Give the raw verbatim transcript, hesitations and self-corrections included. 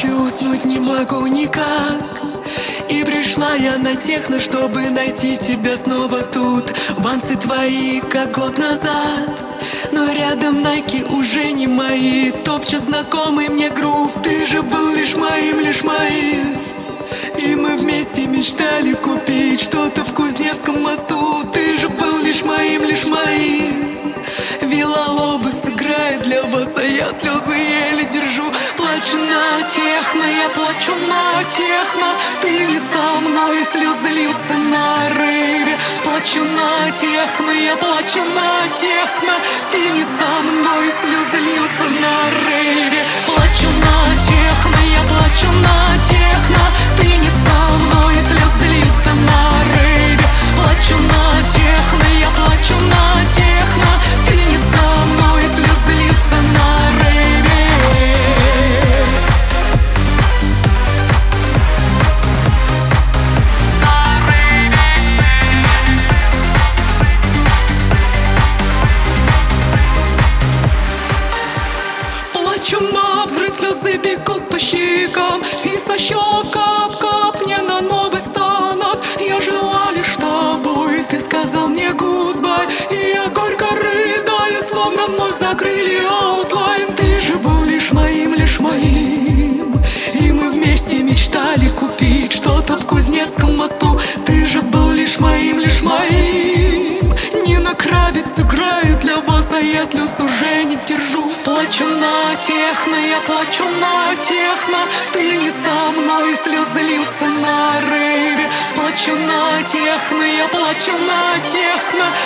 ночью уснуть не могу никак. И пришла я на техно, чтобы найти тебя снова тут. Вансы твои, как год назад, но рядом найки уже не мои. Топчет знакомый мне грув. Ты же был лишь моим, лишь моим. И мы вместе мечтали купить что-то в Кузнецком мосту. Ты же был лишь моим, лишь моим. Вилалобус играет для вас, а я слезы еле держу. Плачу на техно, я плачу на техно. Ты не со мной, слезы льются на рейве. Плачу на техно, я плачу на техно. Ты не со мной, слезы льются на рейве. Плачу на техно, я плачу на техно. Ты не со мной, слезы льются на рейве. Плачу на техно, я плачу на техно. Ты не со мной, слезы льются на рейве. Плачу навзрыд, слезы бегут по щекам. И со щек кап-кап мне на новый станок. Я жила лишь тобой, ты сказал мне goodbye. И я горько рыдаю, словно вновь закрыли аутлайн. Ты же был лишь моим, лишь моим. И мы вместе мечтали купить что-то в Кузнецком мосту. Ты же был лишь моим, лишь моим. Нина Кравец играет для вас, а я слез уже не держу. Плачу на техно, я плачу на техно. Ты не со мной, слезы льются на рейве. Плачу на техно, я плачу на техно.